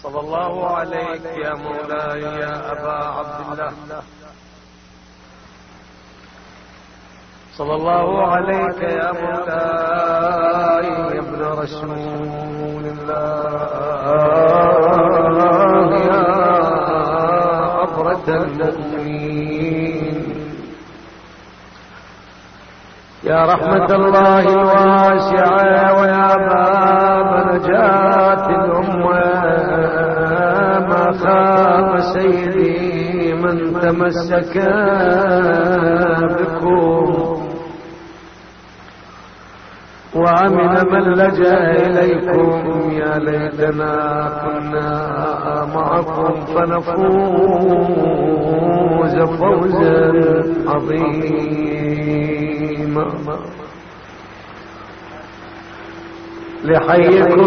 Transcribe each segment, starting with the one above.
صلى الله عليك يا مولاي يا أبا عبد الله، صلى الله عليك يا مولاي يا ابن رسول الله يا عبرة المؤمنين، يا رحمة الله الواسعة ويا باب نجاة الأمة. ما خاب سيدي من تمسك بكم، وأمن من لجأ إليكم. يا ليتنا كنا معكم فنفوز فوزا عظيما. لحيكم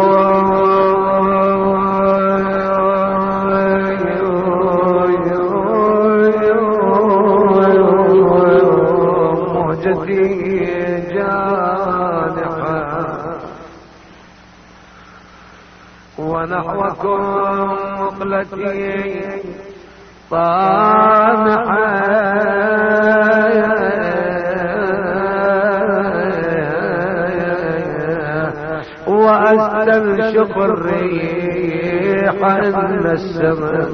مهجتي جانحا، ونحوكم مقلتي طامحا، وأستنشق الريح إن السماء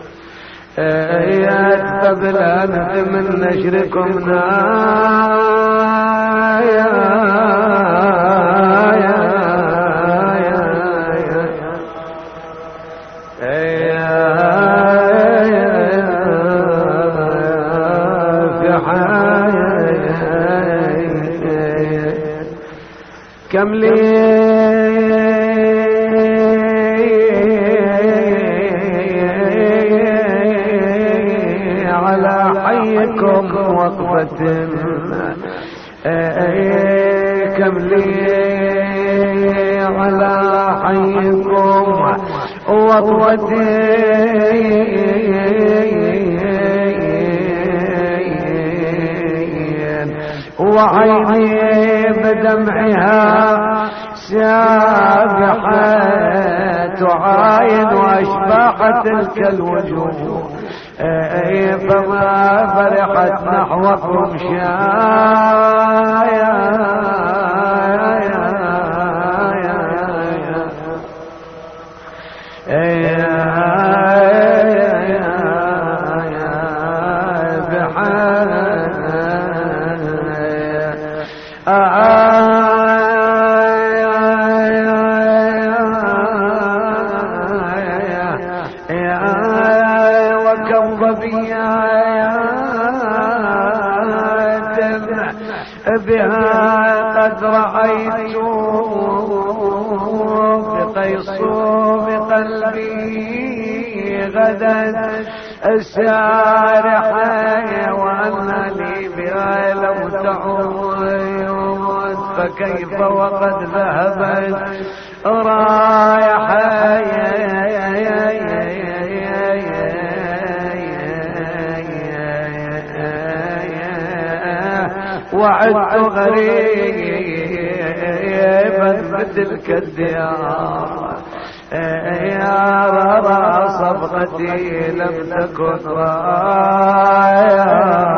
يدفل أنت من نشركم نايا كم لي على حيكم وقفة، كم لي على حيكم وقفة، وعيني بدمعها سابحة تعاين وأشباح تلك الوجوه، فما فرحت نحوكم شايا بها قد رأيت بقيصوم قلبي غدا السارحة، وأن لي بها لو تعود فكيف وقد ذهبت رايحة، وعدت غريبا بتلك الديار، يا رضا صبغتي لم تكن رايا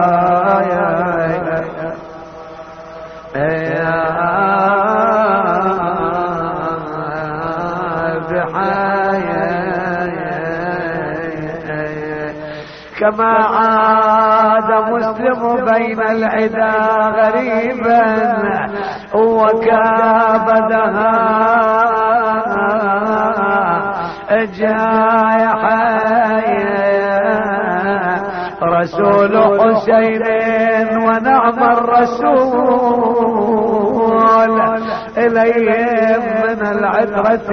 كما عاد مسلم بين العدا غريبا وكابدها جايحا، رسول حسين ونعم الرسول إليهم من العترة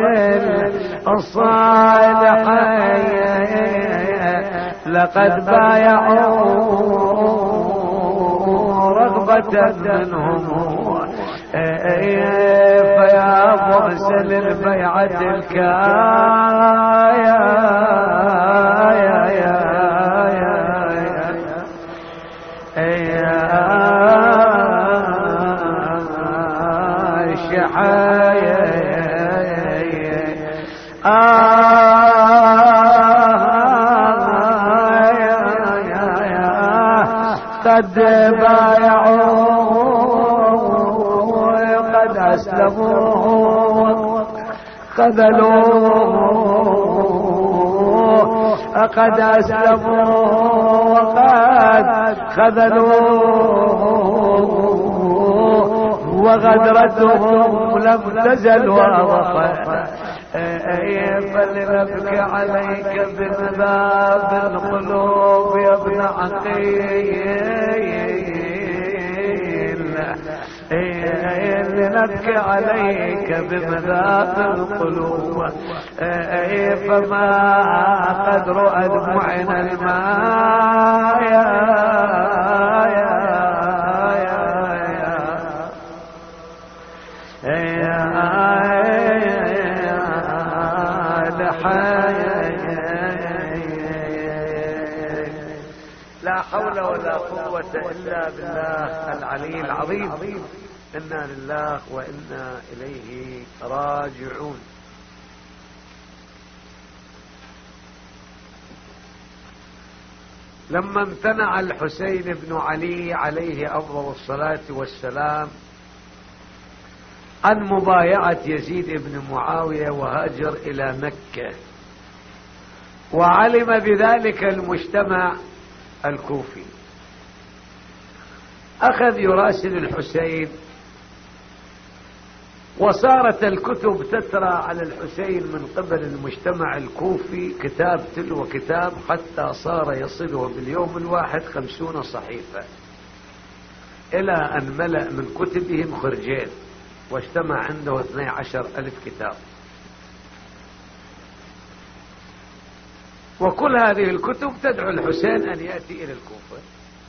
الصالحة، لقد بايعوا رغبة منهم، فيا بؤس للبيعة الكايا شحايا قد بايعوا قد أسلموا خذلوا قد أسلموا وقد خذلوا وغدرتهم لم تزل واضحة. فلنبكي عليك بمذاب القلوب يا ابن عقيل، لنبكي عليك بمذاب القلوب، فما قدر أدمعنا الماء لا حول ولا قوة إلا بالله العلي العظيم. إنا لله وإنا إليه راجعون. لما امتنع الحسين بن علي عليه أفضل الصلاة والسلام عن مبايعة يزيد بن معاوية وهاجر إلى مكة، وعلم بذلك المجتمع الكوفي، أخذ يراسل الحسين، وصارت الكتب تترى على الحسين من قبل المجتمع الكوفي كتاب تلو كتاب، حتى صار يصله باليوم الواحد 50 صحيفة، إلى أن ملأ من كتبهم خرجين، واجتمع عنده 12,000 كتاب. وكل هذه الكتب تدعو الحسين أن يأتي إلى الكوفة،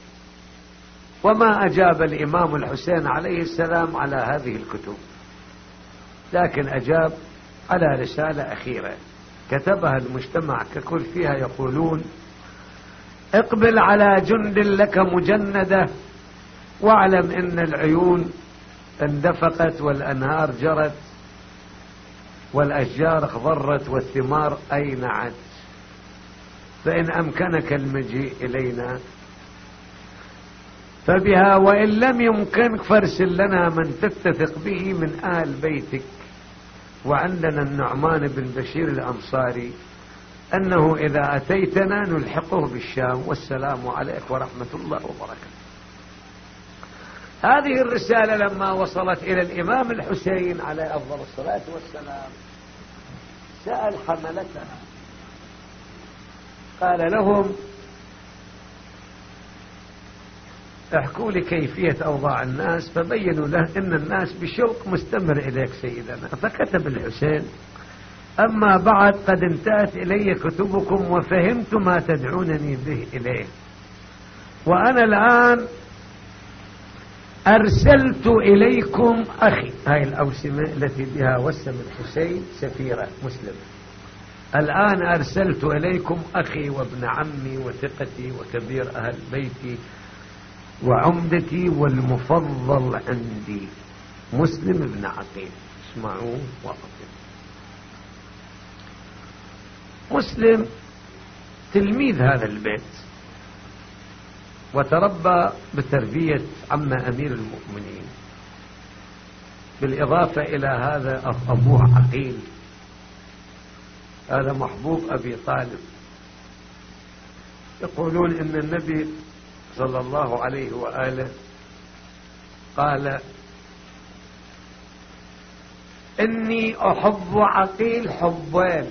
وما أجاب الإمام الحسين عليه السلام على هذه الكتب، لكن أجاب على رسالة أخيرة كتبها المجتمع ككل، فيها يقولون: اقبل على جند لك مجندة، واعلم إن العيون اندفقت والأنهار جرت والأشجار اخضرت والثمار أينعت، فإن أمكنك المجيء إلينا فبها، وإن لم يمكنك فارسل لنا من تتثق به من آل بيتك. وعندنا النعمان بن بشير الأنصاري أنه إذا أتيتنا نلحقه بالشام، والسلام عليك ورحمة الله وبركاته. هذه الرسالة لما وصلت إلى الإمام الحسين عليه أفضل الصلاة والسلام سأل حملتها، قال لهم: احكوا لي كيفية أوضاع الناس. فبينوا له إن الناس بشوق مستمر إليك سيدنا. فكتب الحسين: أما بعد قد انتهت إلي كتبكم وفهمت ما تدعونني به إليه، وأنا الآن أرسلت إليكم أخي. هاي الأوسمة التي بها وسم الحسين سفيرة مسلم. الآن أرسلت إليكم أخي وابن عمي وثقتي وكبير أهل بيتي وعمدتي والمفضل عندي مسلم بن عقيل. اسمعوا وأطيعوا. مسلم تلميذ هذا البيت، وتربى بتربية عم أمير المؤمنين، بالإضافة إلى هذا أبوه عقيل، هذا محبوب أبي طالب. يقولون إن النبي صلى الله عليه وآله قال: إني أحب عقيل حبين.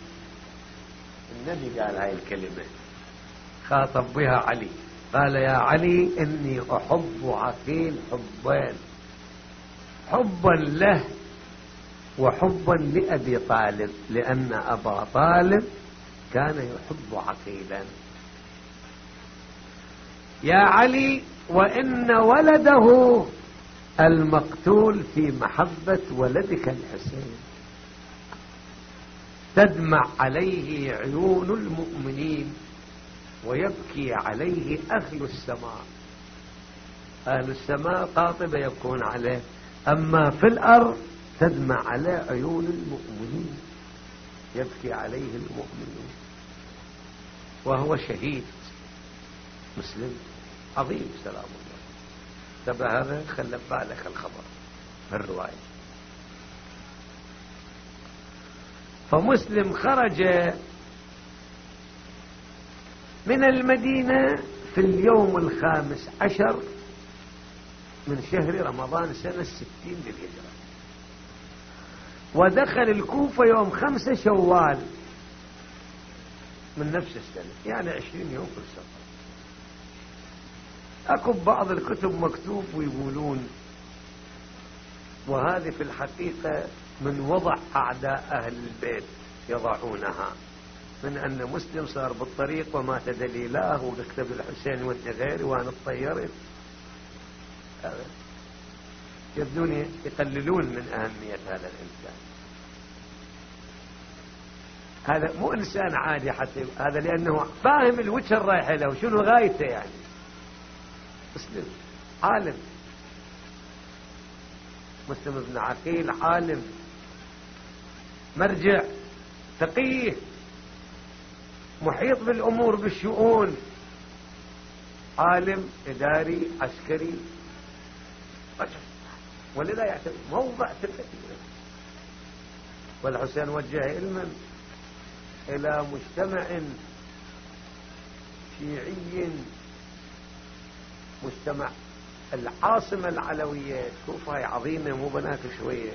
النبي قال هاي الكلمة، خاطب بها علي، قال: يا علي إني أحب عقيل حبين، حبا له وحبا لأبي طالب، لأن أبا طالب كان يحب عقيلا. يا علي وإن ولده المقتول في محبة ولدك الحسين، تدمع عليه عيون المؤمنين ويبكي عليه أهل السماء. أهل السماء قاطبة يبكون عليه، أما في الأرض تدمع على عيون المؤمنين. يبكي عليه المؤمنون، وهو شهيد مسلم عظيم سلام الله. تبع هذا خلى بالك الخبر الرواية. فمسلم خرج من المدينة في اليوم 15 من شهر رمضان سنة 60 للهجرة، ودخل الكوفة يوم 5 شوال من نفس السنة، يعني 20 يوم في السفر. أكو بعض الكتب مكتوب ويقولون، وهذه في الحقيقة من وضع أعداء أهل البيت يضعونها، من أن مسلم صار بالطريق ومات دليلاه وكتب الحسين وانت غيري وأنا اتطيرت. يبدون يقللون من أهمية هذا الإنسان. هذا مو إنسان عادي حتى، هذا لأنه فاهم الوجه الرايحة له شنو غايته. يعني مسلم عالم، مسلم بن عقيل عالم مرجع فقيه محيط بالأمور بالشؤون، عالم إداري عسكري، ولذا يعتبر موضع ثقة. والحسين وجه علما إلى مجتمع شيعي، مجتمع العاصمة العلوية كوفة عظيمة مو بناك شوية.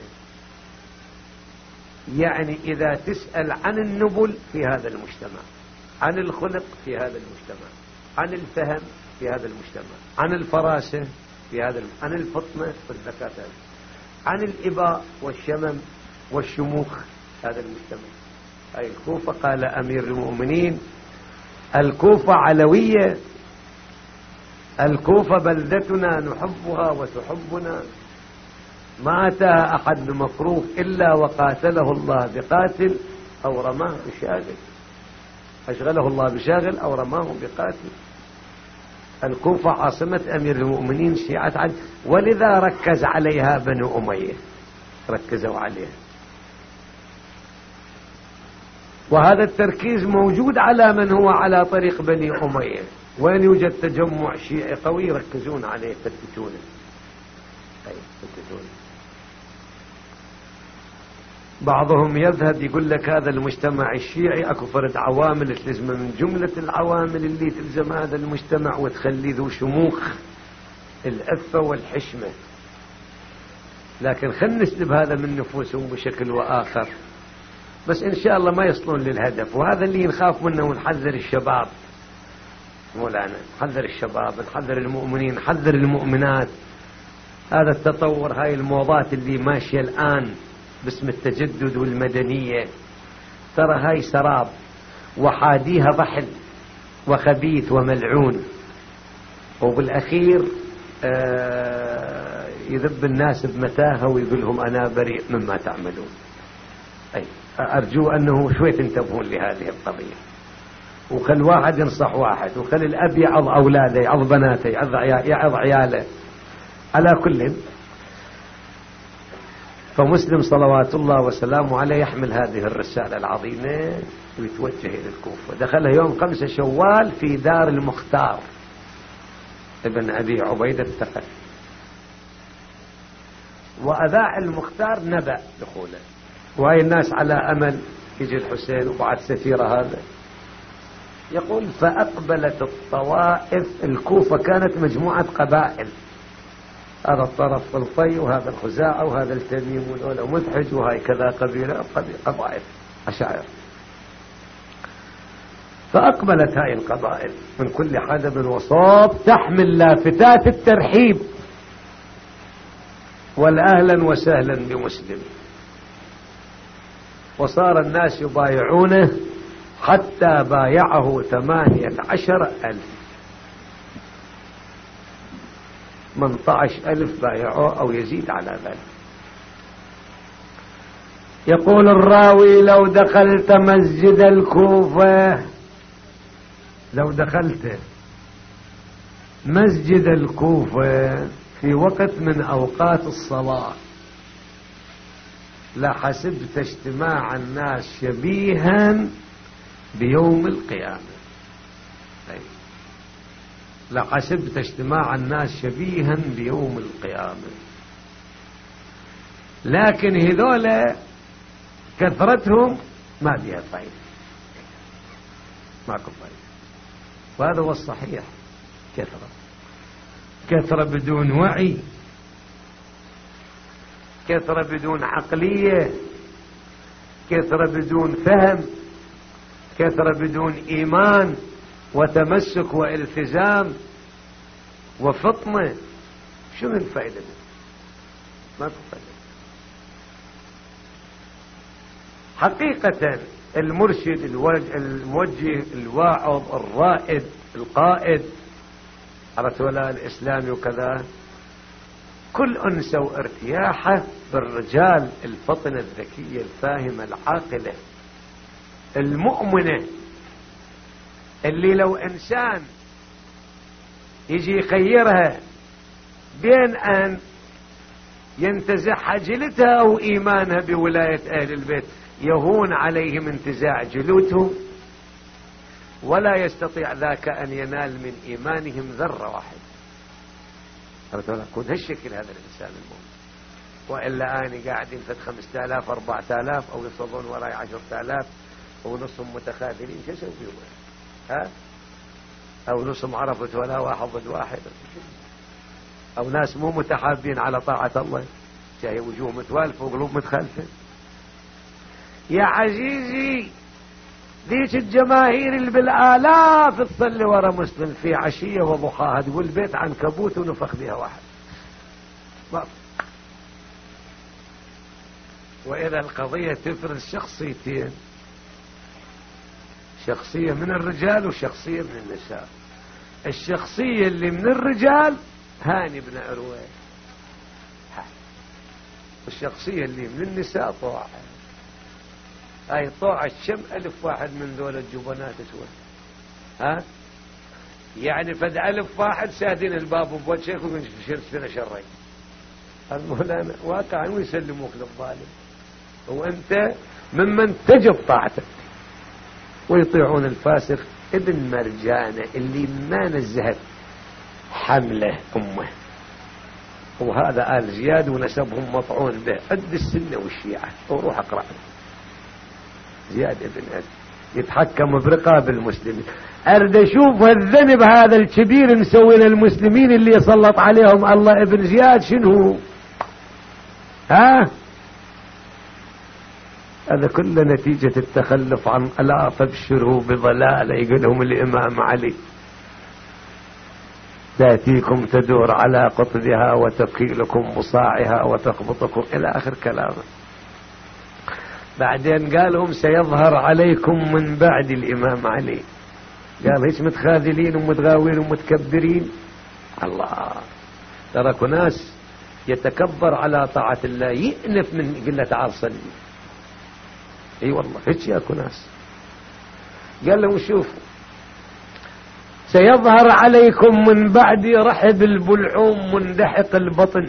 يعني إذا تسأل عن النبل في هذا المجتمع، عن الخلق في هذا المجتمع، عن الفهم في هذا المجتمع، عن الفراسة في هذا عن الفطنة والذكاء، عن الإباء والشمم والشموخ هذا المجتمع. أي الكوفة قال أمير المؤمنين الكوفة علوية، الكوفة بلدتنا نحبها وتحبنا، ما أتاها أحد بمكروه إلا وقاتله الله بقاتل أو رماه بشاغل، أشغله الله بشاغل أو رماه بقاتل. الكوفة عاصمة أمير المؤمنين شيعة عدل، ولذا ركز عليها بنو أمية، ركزوا عليها. وهذا التركيز موجود على من هو على طريق بني أمية، وين يوجد تجمع شيعي قوي يركزون عليه يفتتونه. بعضهم يذهب يقول لك هذا المجتمع الشيعي اكو فرد عوامل تلزم من جملة العوامل اللي تلزم هذا المجتمع وتخلي ذو شموخ العفة والحشمة، لكن خلنا نسلب هذا من نفوسهم بشكل وآخر، بس إن شاء الله ما يصلون للهدف. وهذا اللي نخاف منه، ونحذر الشباب مولانا، نحذر الشباب، نحذر المؤمنين، نحذر المؤمنات. هذا التطور، هاي الموضات اللي ماشية الآن باسم التجدد والمدنية، ترى هاي سراب وحاديها ضحل وخبيث وملعون، وبالأخير يذب الناس بمتاهة ويقول لهم أنا بريء مما تعملون. أي أرجو أنه شوي تنتبهون لهذه القضية، وخل واحد ينصح واحد، وخل الأب يعظ أولاده، يعظ بناته، يعظ عياله. على كل، فمسلم صلوات الله وسلامه عليه يحمل هذه الرسالة العظيمة ويتوجه إلى الكوفة. دخلها يوم 5 شوال في دار المختار ابن أبي عبيدة الثقفي، وأذاع المختار نبأ دخوله، وهي الناس على أمل يجي الحسين وبعد سفيرة. هذا يقول فأقبلت الطوائف، الكوفة كانت مجموعة قبائل، هذا الطرف الطي وهذا الخزاعة وهذا التميم والأولى مدحج وهاي كذا قبيلة قبائل أشاعر. فأقبلت هاي القبائل من كل حدب وصوب تحمل لافتات الترحيب والأهلا وسهلا بمسلم، وصار الناس يبايعونه حتى بايعه 18,000، 18,000 بايعوه أو يزيد على ذلك. يقول الراوي لو دخلت مسجد الكوفة، لو دخلت مسجد الكوفة في وقت من أوقات الصلاة لحسبت اجتماع الناس شبيها بيوم القيامة. لحسبت اجتماع الناس شبيها بيوم القيامة. لكن هذول كثرتهم ما بيها فايدة، ماكو فايدة. وهذا هو الصحيح. كثرة بدون وعي، كثرة بدون عقلية، كثرة بدون فهم، كثرة بدون إيمان وتمسك والتزام وفطنة، شو الفائدة منه؟ ما في فائدة. حقيقة المرشد الموجه الواعظ الرائد القائد عرفت ولا الإسلامي وكذا، كل أنسة وارتياحه بالرجال الفطنة الذكية الفاهمة العاقلة المؤمنة، اللي لو إنسان يجي يخيرها بين أن ينتزع حجلتها أو إيمانها بولاية أهل البيت، يهون عليهم انتزاع جلوتهم، ولا يستطيع ذاك أن ينال من إيمانهم ذرة واحدة. كون هالشكل هذا الإنسان المؤمن. وإلا أنا قاعدين فد 5000 4000 أو يصلون وراي 10000 ونصهم متخاذلين، شو يسوي فيهم؟ ها؟ أو نصهم عرفت ولا واحد ضد واحد، أو ناس مو متحابين على طاعة الله، شاهي وجوه متوالفة وقلوب متخالفة. يا عزيزي ذيك الجماهير اللي بالآلاف تصلي ورا مسلم في عشية وضحاها تقول بيت عنكبوت ونفخ بها واحد. وإذا القضية تفرز شخصيتين، شخصية من الرجال وشخصية من النساء. الشخصية اللي من الرجال هاني بن عروة، والشخصية اللي من النساء طوعة. هاي طوعة شم 1000 واحد من ذول الجبنات اسود، ها يعني فد 1000 واحد سادين الباب وبوجهك وشرسنا شرين المولانا واقعا ويسلموك للظالم، وانت ممن تجب طاعتك. ويطيعون الفاسق ابن مرجانة اللي ما نزهت حمله أمه، وهذا آل زياد ونسبهم مطعون به قد السنة والشيعة. وروح اقرأ زياد ابن أد يتحكم برقاب المسلمين. أرد أشوف الذنب هذا الكبير نسوي للمسلمين اللي يسلط عليهم الله. ابن زياد شنو؟ ها؟ هذا كله نتيجة التخلف عن ألا فابشروا بضلالة يقولهم الإمام علي، تأتيكم تدور على قطبها وتقيلكم بصاعها وتخبطكم إلى آخر كلامه. بعدين قالهم سيظهر عليكم من بعد الإمام علي، قال هيش متخاذلين ومتغاوين ومتكبرين. الله تركوا ناس يتكبر على طاعة الله يأنف من يقول له تعال صلي. اي والله هيك ياكو ناس. قال لهم شوفوا سيظهر عليكم من بعد رحب البلعوم مندحق البطن،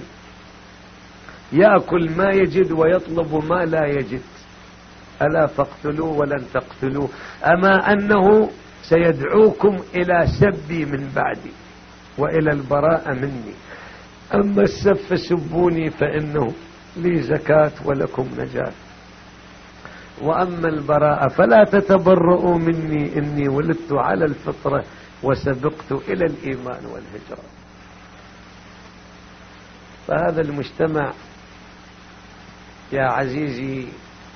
يأكل ما يجد ويطلب ما لا يجد، ألا فاقتلوا ولن تقتلوا، أما أنه سيدعوكم إلى سبي من بعدي وإلى البراءة مني، أما السب فسبوني فإنه لي زكاة ولكم نجاة، وأما البراءة فلا تتبرؤوا مني إني ولدت على الفطرة وسبقت إلى الإيمان والهجرة. فهذا المجتمع يا عزيزي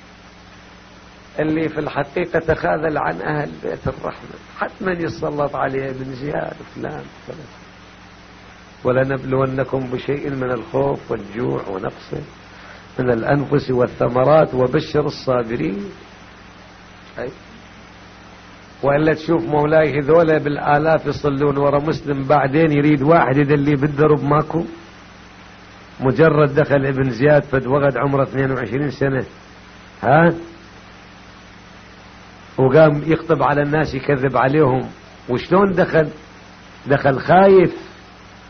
اللي في الحقيقة تخاذل عن أهل بيت الرحمة حتما يسلط عليه ابن زياد فلان فلان. ولنبلونكم بشيء من الخوف والجوع ونقص من الأنفس والثمرات وبشر الصابرين. وإلا تشوف مولاي هذولا بالآلاف يصلون ورا مسلم، بعدين يريد واحد يدلي بالدرب ماكو. مجرد دخل ابن زياد فد وغد عمره 22 سنة ها، وقام يخطب على الناس يكذب عليهم. وشلون دخل خايف،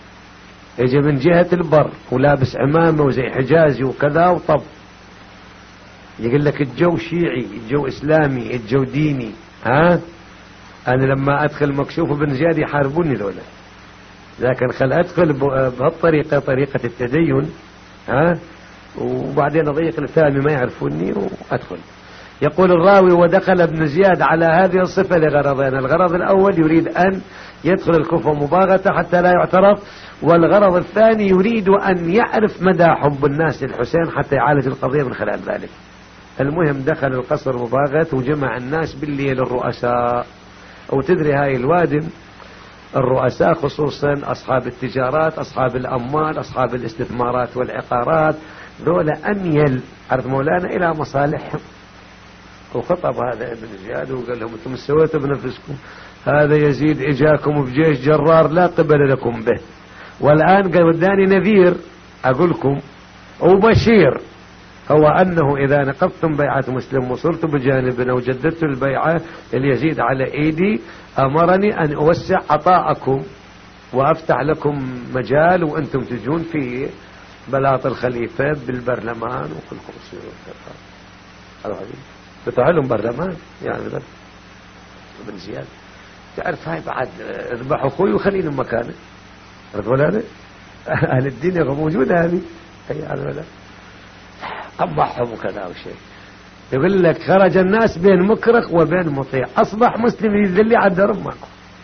يجي من جهة البر ولابس عمامة وزي حجازي وكذا وطب، يقول لك الجو شيعي، الجو إسلامي، الجو ديني. أنا لما أدخل مكشوف بن زياد يحاربوني ذولا، لكن خل أدخل بهالطريقة، طريقة التدين، وبعدين أضيق لساني ما يعرفوني وأدخل. يقول الراوي: ودخل ابن زياد على هذه الصفة لغرضين: الغرض الأول يريد أن يدخل الكفر مباغتة حتى لا يعترف، والغرض الثاني يريد أن يعرف مدى حب الناس للحسين حتى يعالج القضية من خلال ذلك. المهم دخل القصر مباغت وجمع الناس بالليل، الرؤساء. وتدري هاي الوادم الرؤساء خصوصا أصحاب التجارات، أصحاب الأموال، أصحاب الاستثمارات والعقارات، ذولا أميل عرض مولانا إلى مصالحهم. وخطب هذا ابن زياد وقال لهم: انتم سويتوا بنفسكم، هذا يزيد اجاكم بجيش جرار لا قبل لكم به، والآن قال وداني نذير أقولكم وبشير، هو أنه إذا نقضتم بيعة مسلم وصرتم بجانبنا وجددت البيعة اليزيد على أيدي، أمرني أن أوسع عطاءكم وأفتح لكم مجال وأنتم تجون في بلاط الخليفة بالبرلمان وكل كرسي والكفار. فتح لهم برلمان يعني ابن زياد. تعرف هاي بعد اذبح أخوي وخليني مكانه، ولا أنا أهل الدنيا موجودة هذه هي ولا قبحهم وكذا وشيء. يقول لك: خرج الناس بين مكرخ وبين مطيع، أصبح مسلم يذلي على الدرب ماكو.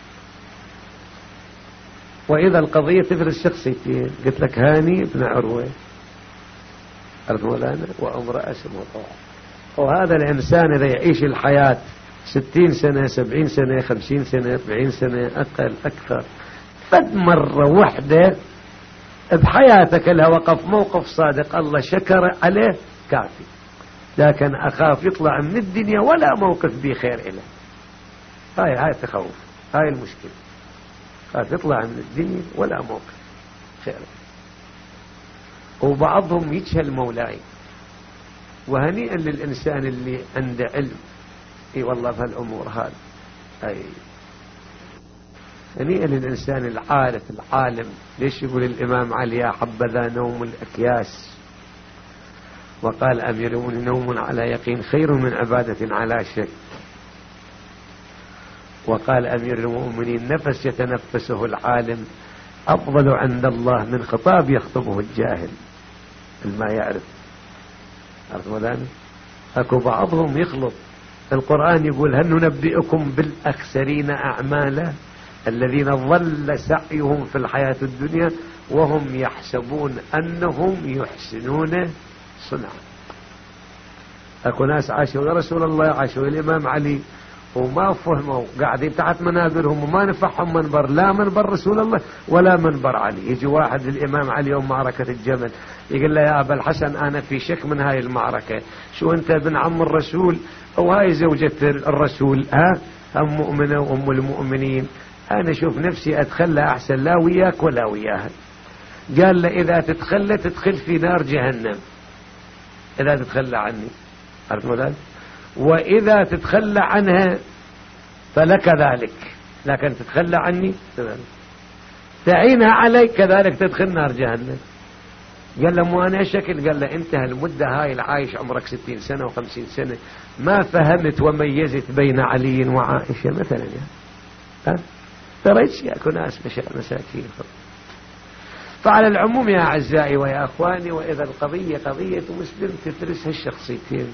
وإذا القضية تفرز شخصيتين، قلت لك هاني بن عروة مولانا وامرأة اسمها طوع. وهذا الإنسان إذا يعيش الحياة 60 سنة 70 سنة 50 سنة 40 سنة أقل أكثر، فد مرة واحدة بحياتك لها وقف موقف صادق الله شكر عليه كافي. لكن أخاف يطلع من الدنيا ولا موقف به خير إله. هاي التخوف، هاي المشكلة. خاف يطلع من الدنيا ولا موقف خير. وبعضهم يجهل مولاي. وهنيئا للإنسان اللي عنده علم والله في الأمور هاي هنيئا للإنسان العارف العالم. ليش يقول الإمام علي: يا حبذا نوم الأكياس، وقال أمير المؤمنين: نوم على يقين خير من عبادة على شك. وقال أمير المؤمنين: نفس يتنفسه العالم أفضل عند الله من خطاب يخطبه الجاهل ما يعرف. عرفت مولانا؟ أكو بعضهم يخلط. القرآن يقول: هل ننبئكم بالأخسرين أعمالا الذين ضل سعيهم في الحياة الدنيا وهم يحسبون أنهم يحسنون صنعا. أكو ناس عاشوا رسول الله، عاشوا الإمام علي وما فهموا، قاعدين تحت منابرهم وما نفعهم منبر، لا منبر رسول الله ولا منبر علي. يجي واحد للإمام علي يوم معركة الجمل يقول له: يا أبا الحسن أنا في شك من هاي المعركة، شو أنت ابن عم الرسول أو هاي زوجة الرسول؟ أم مؤمنة وأم المؤمنين، أنا شوف نفسي أتخلى أحسن لا وياك ولا وياها. قال له: إذا تتخلى تدخل في نار جهنم إذا تتخلى عني، عرفت مولانا؟ وإذا تتخلى عنها فلك ذلك، لكن تتخلى عني تعينها عليك كذلك تدخل نار جهنم. قال له: مو أنا شكل؟ قال له: انت هالمدة هاي العايش عمرك 60 سنة و50 سنة ما فهمت وميزت بين علي وعائشة مثلا يعني. ترى يكون ناس مساكين. فعلى العموم يا أعزائي ويا أخواني، وإذا القضية قضية مسلم تدرس هالشخصيتين.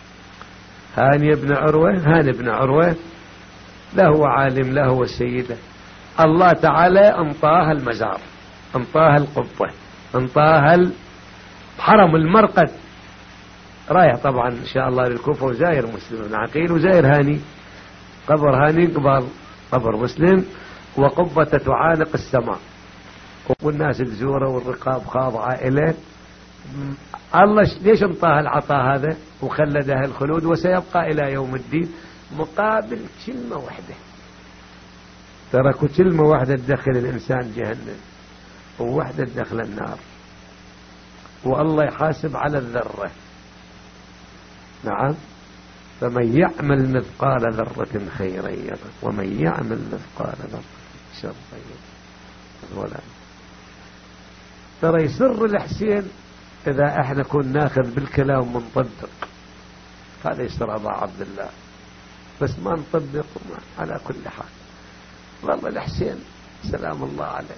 هاني بن عروة له عالم له سيدة، الله تعالى انطاها المزار، انطاها القبة، انطاها حرم المرقد. رايح طبعا ان شاء الله للكوفة وزاير مسلم بن عقيل وزاير هاني، قبر هاني قبل قبر مسلم، وقبة تعانق السماء والناس تزوره والرقاب خاضعة إليه. الله ليش انطاها العطاء هذا وخلدها الخلود وسيبقى إلى يوم الدين؟ مقابل كلمة واحدة. تركوا كلمة واحدة تدخل الإنسان جهنم وواحدة تدخل النار، والله يحاسب على الذرة. نعم. فمن يعمل مثقال ذرة خيرا يره ومن يعمل مثقال ذرة شرا يره. ولا ترى يسر الحسين إذا احنا كنا ناخذ بالكلام ونطبق. هذا يصير أبا عبد الله، بس ما نطبق على كل حال. والله الحسين سلام الله عليه،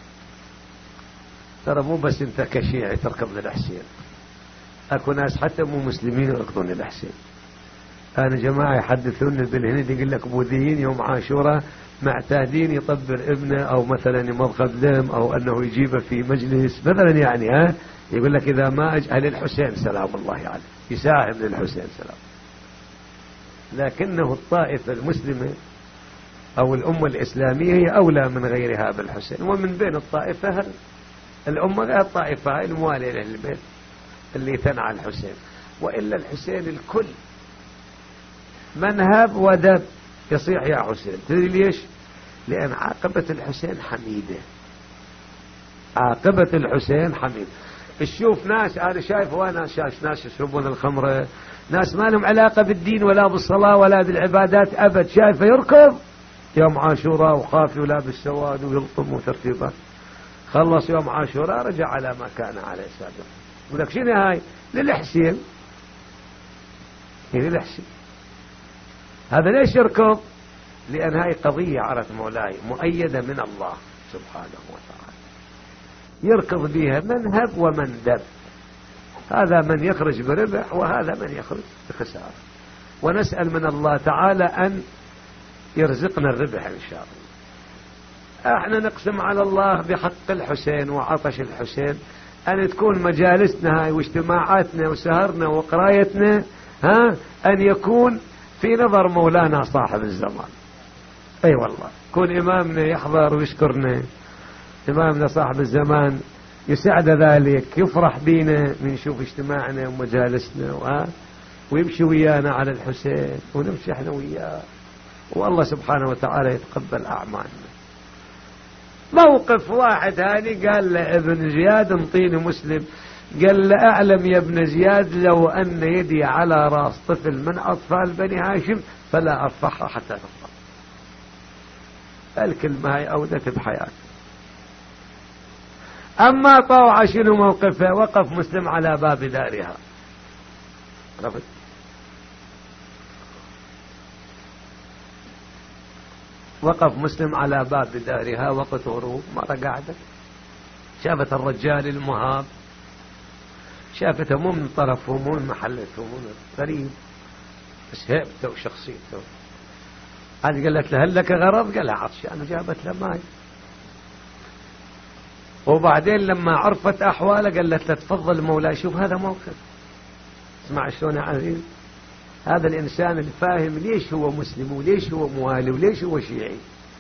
ترى مو بس انت كشيعي تركض للحسين، اكو ناس حتى مو مسلمين يركضون للحسين. انا جماعه يحدثوني بالهند يقول لك بوذيين يوم عاشوراء معتادين يطبر ابنه او مثلا يمضغ دم او انه يجيبه في مجلس مثلا، يعني يقول لك اذا ما اجهل الحسين سلام الله عليه يساهم للحسين سلام. لكنه الطائفه المسلمه او الامه الاسلاميه هي اولى من غيرها بالحسين، ومن بين الطائفه الامه غير الطائفه المواليه لاهل البيت اللي تنعى الحسين. والا الحسين الكل منهب ودب يصيح يا حسين. تدري ليش؟ لأن عاقبة الحسين حميدة، عاقبة الحسين حميدة. تشوف ناس، أنا شايف وأنا شايف ناس يشربون الخمرة، ناس ما لهم علاقة بالدين ولا بالصلاة ولا بالعبادات أبد، شايفه يركض يوم عاشوراء وخافي ولابس سواد ويلطم وترتيبات، خلص يوم عاشوراء رجع على ما كان عليه سابقا. يقول لك شنو هاي؟ للحسين، للحسين. هذا ليش يركض؟ لأن هاي قضية عرف مولاي مؤيدة من الله سبحانه وتعالى، يركض بها منهب ومندب. هذا من يخرج بربح وهذا من يخرج بخسارة، ونسأل من الله تعالى أن يرزقنا الربح إن شاء الله. احنا نقسم على الله بحق الحسين وعطش الحسين أن تكون مجالسنا هاي واجتماعاتنا وسهرنا وقرايتنا أن يكون في نظر مولانا صاحب الزمان. اي والله كون امامنا يحضر ويشكرنا، امامنا صاحب الزمان يسعد ذلك، يفرح بينا من نشوف اجتماعنا ومجالسنا ويمشي ويانا على الحسين ونمشي احنا وياه، والله سبحانه وتعالى يتقبل اعمالنا. موقف واحد هاني قال لابن زياد انطيني مسلم، قال له اعلم يا ابن زياد لو ان يدي على راس طفل من اطفال بني هاشم فلا ارفعها حتى تفضل. الكلمة هاي اودت بحياته. اما طوعة شنو موقفه؟ وقف مسلم على باب دارها، عرفت؟ وقف مسلم على باب دارها وقت غروب، مرة قاعدة شافت الرجال المهاب، شافته مو من طرفه مو من محلته مو غريب، بس هيبته وشخصيته. هذه قالت له هل لك غرض؟ قال لها عطشان، جابت له ماي. وبعدين لما عرفت أحواله قالت له تفضل مولاي. شوف هذا موقف، اسمع شلون يا عزيز، هذا الإنسان الفاهم ليش هو مسلم وليش هو موالي وليش هو شيعي.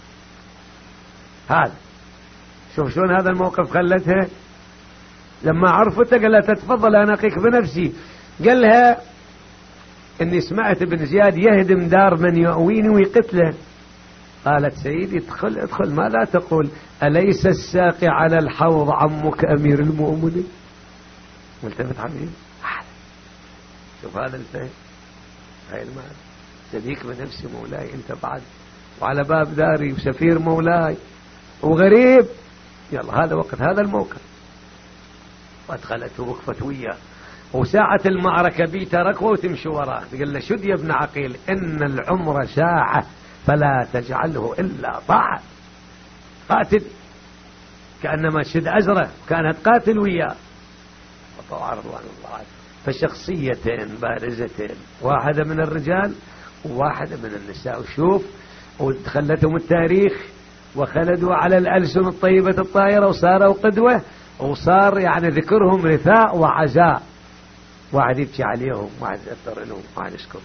هذا شوف شلون هذا الموقف خلتها لما عرفته قال لها تتفضل أنا أقيك بنفسي. قال لها إني سمعت ابن زياد يهدم دار من يؤويني ويقتله. قالت سيدي ادخل ادخل، ما لا تقول أليس الساقي على الحوض عمك أمير المؤمنين؟ ملتفت حبيبي، شوف هذا الفهم، هاي المعنى. صديق بنفسي مولاي انت بعد، وعلى باب داري وسفير مولاي وغريب. يلا هذا وقت هذا الموقف، وادخلته وقفت وياه، وساعة المعركة بيته ركوة وتمشي وراه. قال له شد يا ابن عقيل إن العمر ساعة فلا تجعله إلا طاعة. قاتل، كأنما تشد أزرة، كانت قاتل وياه. وطبعا رضوان الله عنه. فشخصيتين بارزتين، واحدة من الرجال وواحدة من النساء. وشوف ودخلتهم التاريخ وخلدوا على الألسن الطيبة الطاهرة وصاروا قدوة، وصار يعني ذكرهم رثاء وعزاء، واحد يبكي عليهم واحد يأثر لهم واحد يشكر.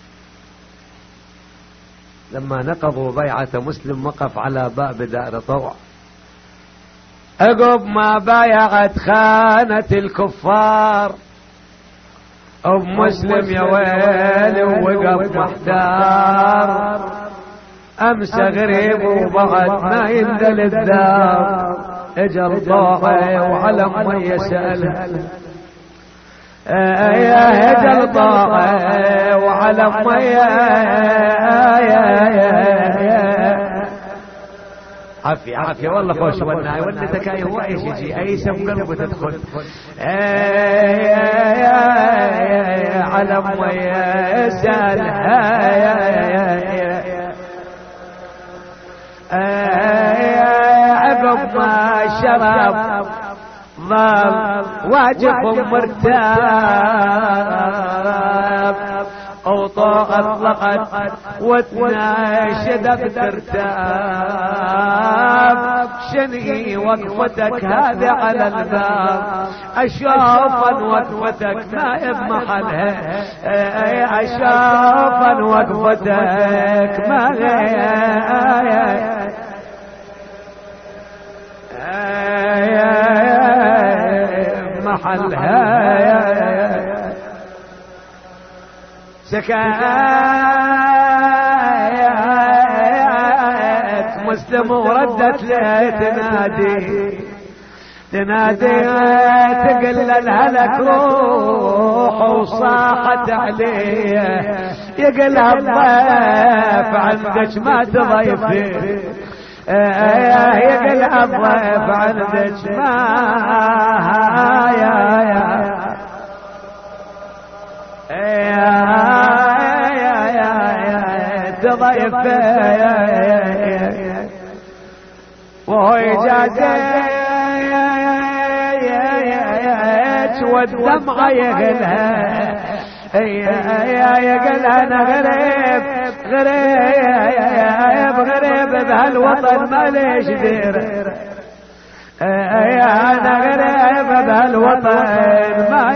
لما نقضوا بيعة مسلم وقف على باب دار طوع، عقب ما بايعت خانة الكفار أم مسلم يا ويلي ووقف محتار، أمس غريب وبعد ما يندل الدار، اجل طوعي وعلى ما يسأل يا اجل طوعي وعلى ما عافية عافية والله خوش والناي ولدتك اي هو ايش يجي اي سم قلبه تدخل علم ويسال عقب ما شرب ظل واجب مرتاب أوطاء اطلقت وتناشدت ترتاب شني وقفتك هذه على الباب أشوفا وقفتك ما يضمحلها أشوفا وقفتك ما محلها سكات مسلم وردت له تنادي تقل الهلك روح وصاحت عليه يقلها الضيف عندك ما تضيفي يقلها الضيف عندك ما تضيف وهو يجازيك والدمع يغلها يقلها انا غريب غريب غريب بهالوطن ما ليش دير انا غريب بهالوطن ما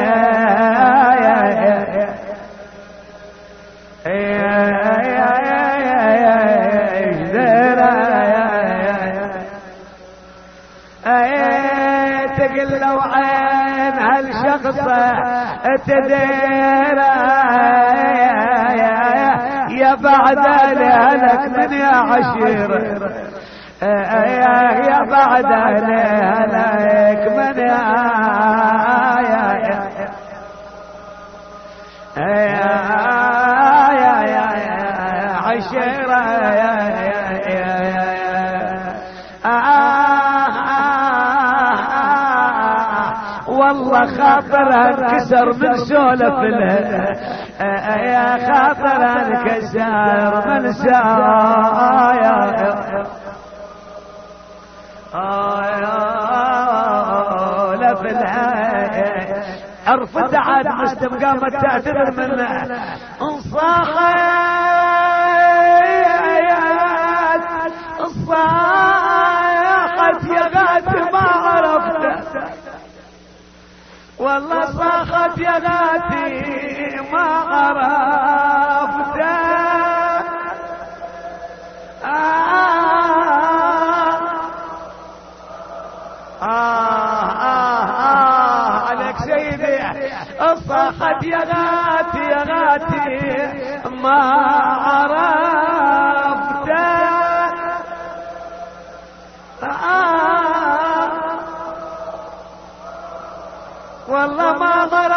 تقل لو عين هالشخصة تدير يا بعد لهلك من يا عشيرة يا بعد لهلك من يا عشيرة والله خاطرها انكسر من سولف لها يا خاطرها انكسر من سولف لها عرفت عاد مسلم قامت تعتذر منه صاحت يا غاتي ما عرفت والله صاحت يا غاتي ما عرفت عليك سيدي صاحت يا غاتي يا غاتي ما عرفت والله ما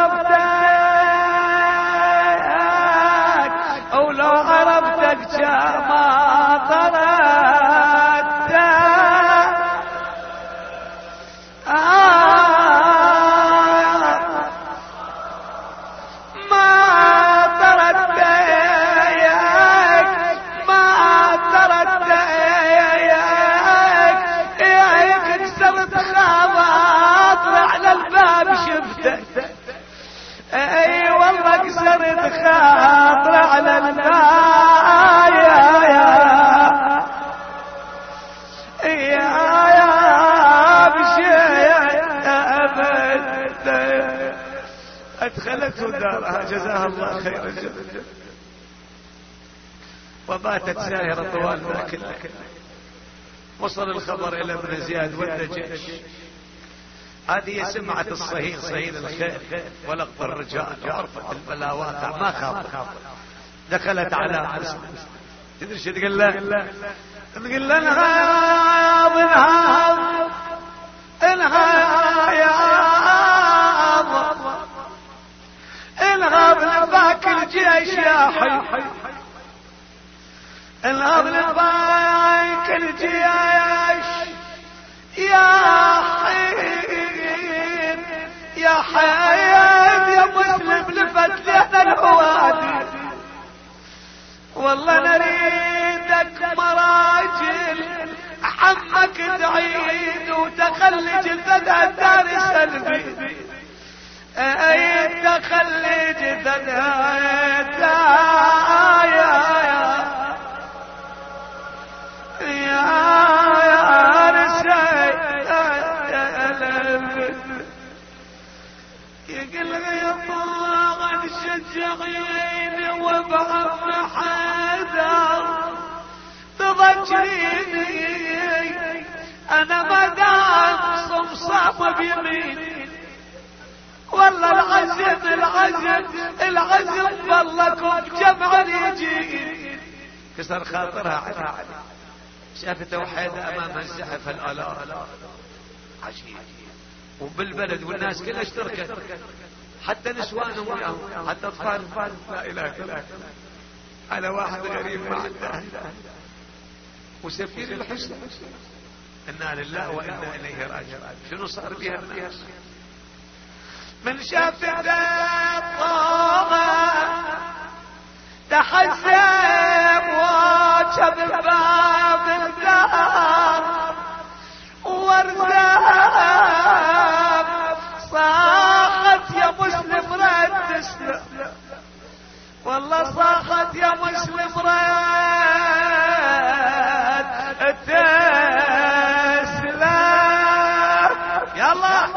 عرفتك او لو عرفتك ما طردت ما طردت ما طردت كسرت خواطر على الباب شفتك اي والله كسرت خاطر على الباب يا بشيء ادخلته دارها جزاها الله خير الجزاء وباتت ساهرة طوال ذاك الليل. وصل الخبر الى ابن زياد والدجاج هذه سمعت الصهيل صهيل الخير ولقط الرجال وعرفت البلاوات ما خاف دخلت على مسلم تدري شو تقول له انهاب انهاب لباك الجيش يا حي انهاب لباك الجيش يا حين يا حين يا مسلم لفت لنا الهوادي والله نريدك مراجل عمك تعيد وتخلي جثدها الدار سلبي تخلي جثدها يا رسي يقول يا طاغن شجعيني وبعم حدا تضجريني انا مدام صمصامة بيميني والله العزم والله جمع يجي كسر خاطرها علي شافت وحيدة امام الزحف الالاف عجيب وبالبلد والناس كلها اشتركت حتى نسوانهم وياهم حتى اطفال لا اله الا الله على واحد غريب ما عنده وسفير الحسن انا لله وانا اليه راجعون شنو صار بها الناس من شاف الطاغة تحزب واجب باب الدار وارزاق صاحت يا مسلم رد تسلم والله صاحت يا مسلم رد تسلم يلا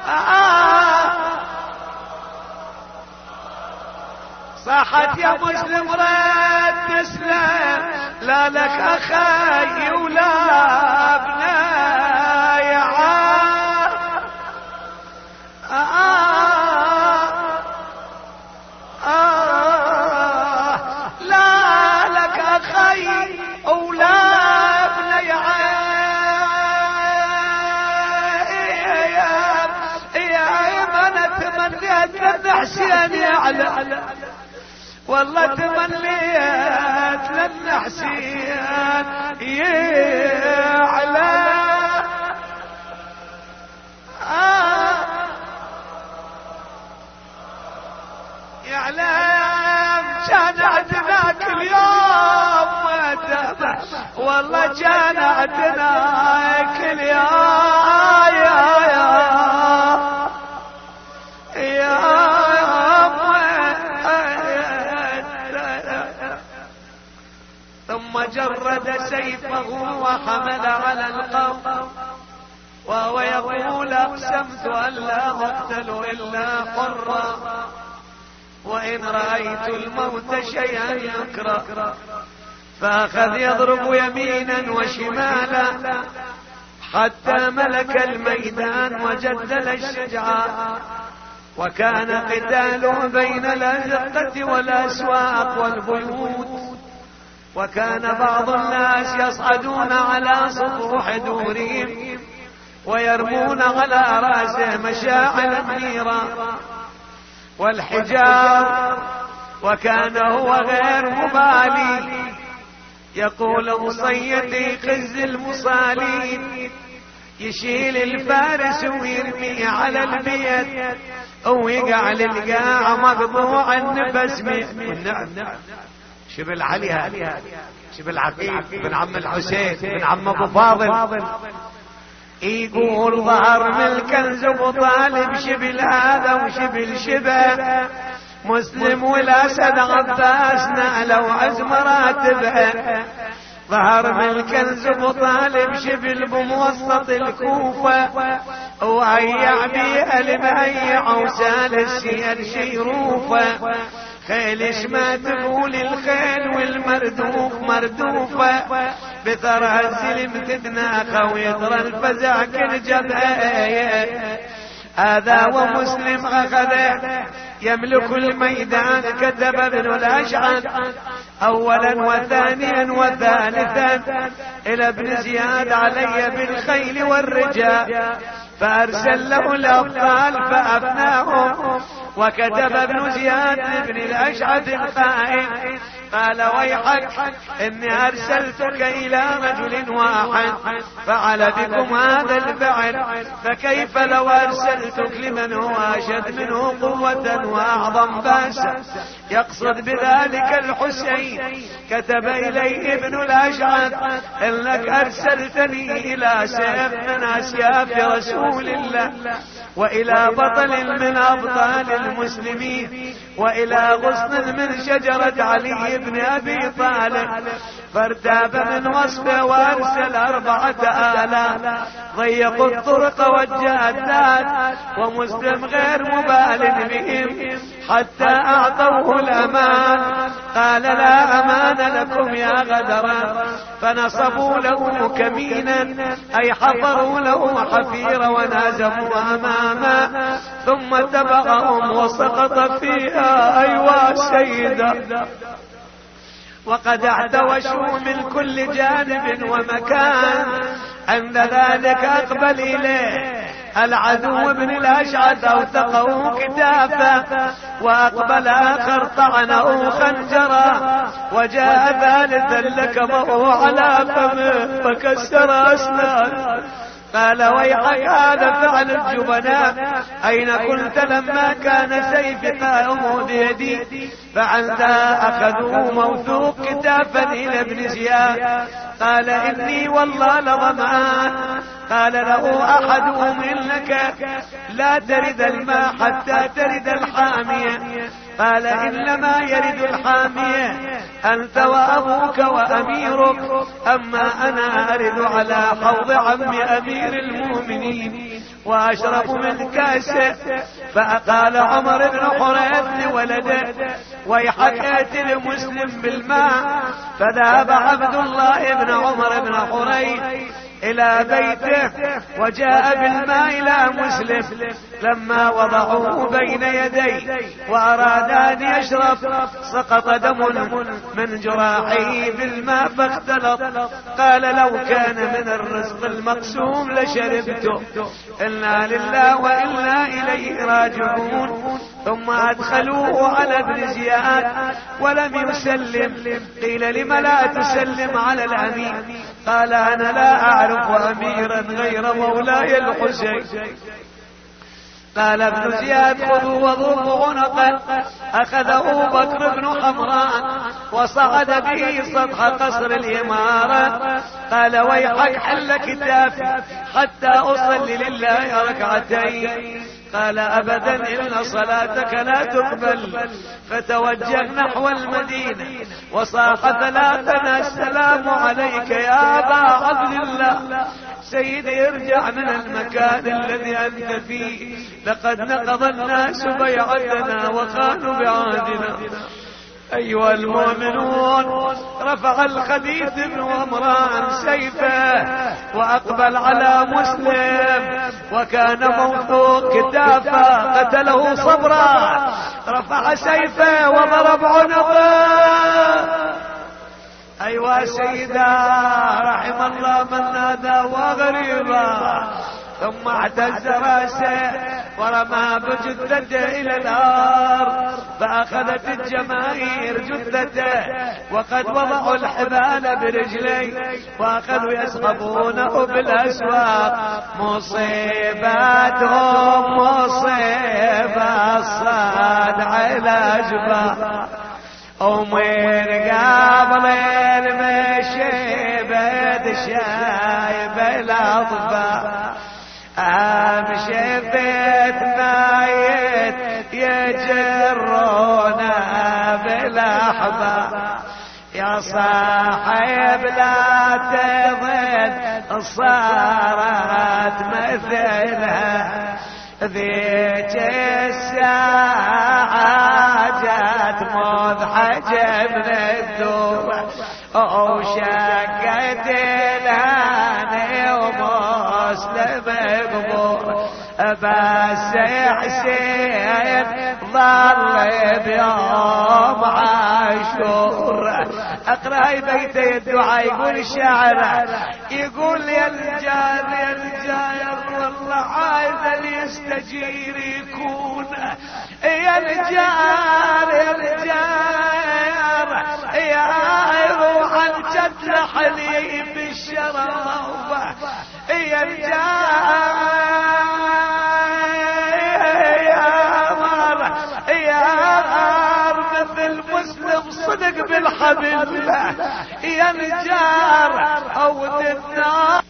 صاحت يا مسلم رد تسلم لا لك اخي ولا ابناي لا لك اخي ولا ابناي يا من تمنيت لن حسين يعلى والله تمنيت لن حسين يعلى يعلم كان عندنا كل يوم والله كان عندنا كل ثم جرد سيفه وحمل على القوم وهو يقول اقسمت ان لا اقتل الا حرا وان رايت الموت شيئا يكره فاخذ يضرب يمينا وشمالا حتى ملك الميدان وجدل الشجعان وكان قتاله بين الازقة والاسواق والبيوت وكان بعض الناس يصعدون على سطوح دورهم ويرمون على راسه مشاعل النيران والحجار وكان هو غير مبالي يقول مصيدي خز المصالين يشيل الفارس ويرمي على البيت ويقع للقاع مقطوع النفس نعم شبل علي هذا شبل عقيل بن عم الحسين بن عم ابو فاضل يقول ظهر من الكنز ابو طالب شبل هذا وشبل شبه مسلم والاسد عباس نعلوا عز مراتبه ظهر من الكنز ابو طالب شبل بموسط الكوفة وهيع بيها المهيع وسال السير شيروفة خيل ما تقول الخيل والمردوف مردوفة بثرها الزلم تتناخى ويطرى الفزع كل جبهة هذا ومسلم أخذه يملك الميدان كتب ابن الأشعث أولا وثانيا وثالثا إلى ابن زياد علي بالخيل والرجال فأرسل له الأبطال فأفناهم وكتب ابن زياد لابن الأشعث الخائن قال ويحك إني أرسلتك إلى رجل واحد فعل بكم هذا الفعل، فكيف لو أرسلتك لمن هو أشد منه قوة وأعظم بأسا؟ يقصد بذلك الحسين. كتب إليه ابن الأشعث إنك أرسلتني إلى سيف من أسياف رسول الله، وإلى بطل من أبطال المسلمين، وإلى غصن من شجرة علي بن أبي طالب. فارتاب من وصفه وأرسل 4000 ضيقوا الطرق والجادات، ومسلم غير مبال بهم حتى أعطوه الأمان. قال لا أمان لكم يا غدرا، فنصبوا له كمينا أي حفروا له حفيرا ونازموا أماما، ثم تبعهم وسقط فيها أيوا سيدا. وقد اعتوشوا من كل جانب ومكان. عند ذلك أقبل إليه العدو ابن الأشعث أوثقه كتافه، وأقبل آخر طعنه خنجرا، وجاء ثالثا لكمه على فمه فكسر أسنانه. قال ويحك هذا فعل الجبناء، أين كنت لما كان سيف قائم بيدي؟ فعندها أخذوا موثوق كتافا إلى ابن زياد. قال إني والله لظمآن. قال له أحدهم إنك لا ترد الماء حتى ترد الحامية. قال إنما يرد الحامية أنت وأبوك وأميرك، أما أنا أرد على حوض عم أمير المؤمنين وأشرب من كاسه. فأقال عمر بن حريث لولده ويحك ائت المسلم بالماء. فذهب عبد الله بن عمر بن حريث إلى بيته وجاء بالماء إلى مسلم. لما وضعوه بين يديه وأراد أن يشرب سقط دم من جراحه بالماء فاختلط. قال لو كان من الرزق المقسوم لشربته. إنا لله وإنا إليه راجعون. ثم أدخلوه على ابن زياد ولم يسلم. قيل لم لا تسلم على الأمير؟ قال أنا لا أعرف أميرا غير مولاي الحسين. قال ابن زياد خذوا وضربوا عنقا. أخذه بكر بن حمران وصعد به سطح قصر الإمارة. قال ويحك حل كتافي حتى أصلي لله ركعتين. قال أبدا إن صلاتك لا تقبل. فتوجه نحو المدينة وصاح ثلاثا السلام عليك يا أبا عبد الله. سيدي ارجع من المكان الذي أنت فيه، لقد نقض الناس بيعتنا وخانوا بعهدنا. أيها المؤمنون، رفع الخبيث بن عمران سيفه وأقبل على مسلم وكان موثوق كتافه، قتله صبرا. رفع سيفه وضرب عنقه. أيها سيدا رحم الله من نادى وغريبا. ثم اعتز راسه ورمى بجثته إلى الأرض. فأخذت الجماهير جثته وقد وضعوا الحبال برجليه وأخذوا يسحبونه بالأسواق. مصيبتهم مصيبة الصاد على جباه. ومن قبل المشيبة شايب الأطفال. شفت مايت يجرونا بالأحباب. يا صاحب لا تظن صارت مثلها ذيك الساعة جات مضحجة من الدور وشكت الهاني ومسلم قبور. بس حسين ظل بيوم عاشور. اقرأ بيت الدعاء يقول الشاعر يقول يا الجار يا الجار والله عايز اللي يستجير يكون. يا الجار يا الجار يا روح الجد حليب الشراب يا نجار مثل مسلم صدق بالحبل يا نجار عود النار.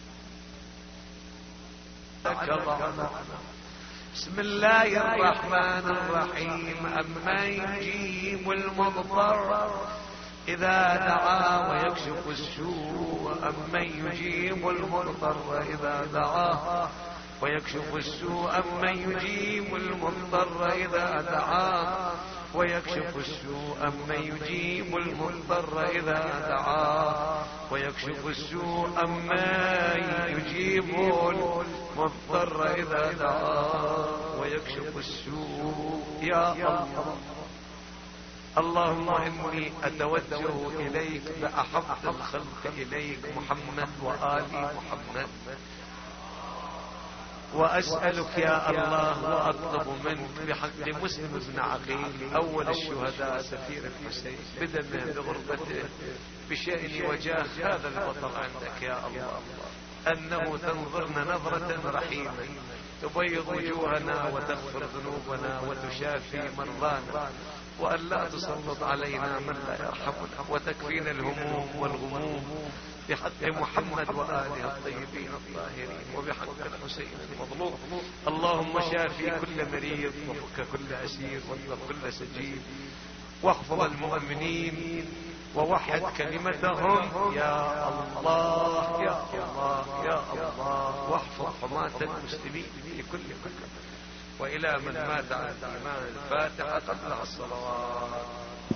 بسم الله الرحمن الرحيم. أمن يجيب المضطر إذا دعا ويكشف السوء أمن يجيب المضطر إذا دعا ويكشف السوء أمن يجيب المضطر إذا دعا ويكشف السوء أمن يجيب المضطر إذا دعا ويكشف السوء أمن يجيب المضطر إذا دعا ويكشف السوء. يا الله اللهم إني أتوجه إليك بأحب الخلق إليك محمد وآل محمد وأسألك يا الله وأطلب منك بحق مسلم بن عقيل أول الشهداء سفير الحسين بدمه بغربته بشأن وجاه هذا البطل عندك يا الله أنه تنظرنا نظرة رحيمة تبيض وجوهنا وتغفر ذنوبنا وتشافي مرضانا وأن لا تسلط علينا من لا يرحمنا وتكفينا الهموم والغموم بحق محمد وآله الطيبين الطاهرين وبحق الحسين المظلوم. اللهم شافي كل مريض وفك كل أسير واطلب كل سجين واحفظ المؤمنين ووحد كلمتهم يا الله يا الله يا الله واحفظ حماة المسلمين في كل مكان. وإلى من مات على الإيمان الفاتحة قبل الصلوات.